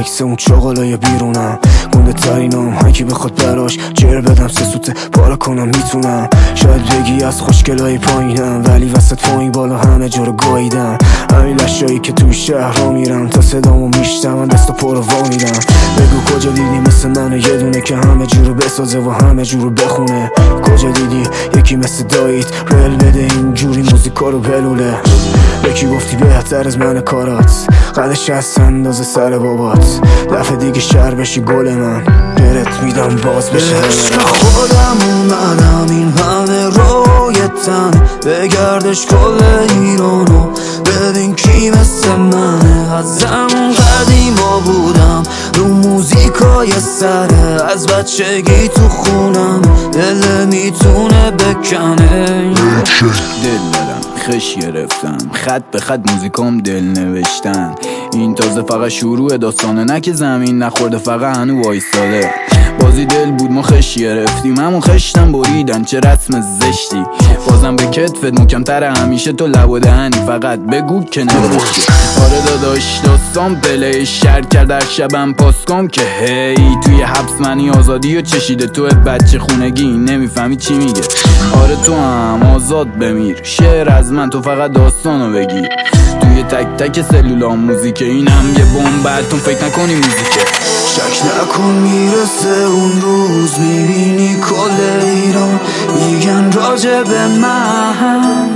عکس اون چاقالای بیرونم، گنده ترینم، هرکی بخواد براش جر بدم، سه سوته پاره کنم میتونم. شاید بگی از خوشگلای پایینم، ولی وسط فاین بالا همه جا رو گاییدم. همین لشایی که توی شهر را میرم، تا صدامو میشتم دستو پر رو وا میدم. بگو کجا دیدی مثل منو یه دونه که همه جورو بسازه و همه جورو بخونه؟ کجا دیدی یکی مثل داییت رل بده اینجوری موزیکا رو بلوله؟ یکی گفتی بهتر از من کارات، قدش از اندازه سر بابات، دفعه دیگه شهر بشی گل من، برت میدم باز بشه. عشق خودم اومدم این همه رویتن، بگردش کل ایرانو ببین کی مثل منه. از زمان قدیما بودم رو موزیکای سره، از بچگی تو خونم دل میتونه بکنه. دل دادم خش گرفتم، خط به خط موزیکام دل نوشتن. این تازه فقط شروع داستانه، نه که زمین نخورده فقط هنو وایستاده. بازی دل بود ما خش گرفتیم، همون خشتم بریدن، چه رسم زشتی. بازم به کتفت محکم‌تر همیشه، تو لب و دهنی فقط بگو که نوشتی. آره داداش داستان پلی شر کرد هر شبم پاسکام که هی توی حبس منی آزادی و چشیده تو بچه خونگی، نمیفهمی چی میگه. آره تو هم آزاد بمیر، شعر از من تو فقط داستانو بگیر. توی تک تک سلولام موزیکه، اینم یه بمب، فکر نکنی موزیکه. شک نکن میرسه اون روز، میبینی کل ایران میگن راجع به من.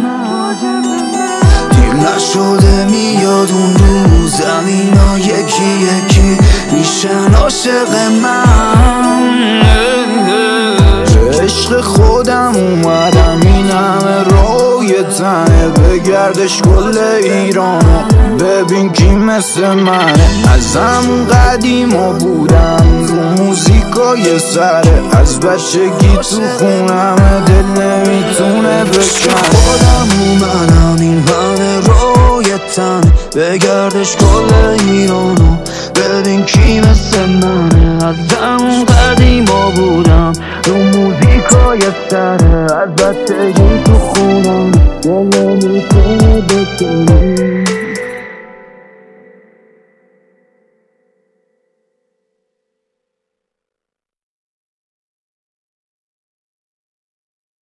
دیر نشده میاد اون روز، زمینا یکی یکی میشن عاشق من. عشق خودم اومدم این همه روی تنه، بگردش کل ایرانو ببین کی مثل منه. از همون قدیما بودم رو موزیکای سره، از بچگی تو خونم دل نمیتونه بکنه. خودم اومدم این همه روی تنه، بگردش کل ایرانو ببین کی مثل منه. از همون قدیما بودم رو موزیکای سره، از بچگی تو خونم دل نمیتونه بکنه.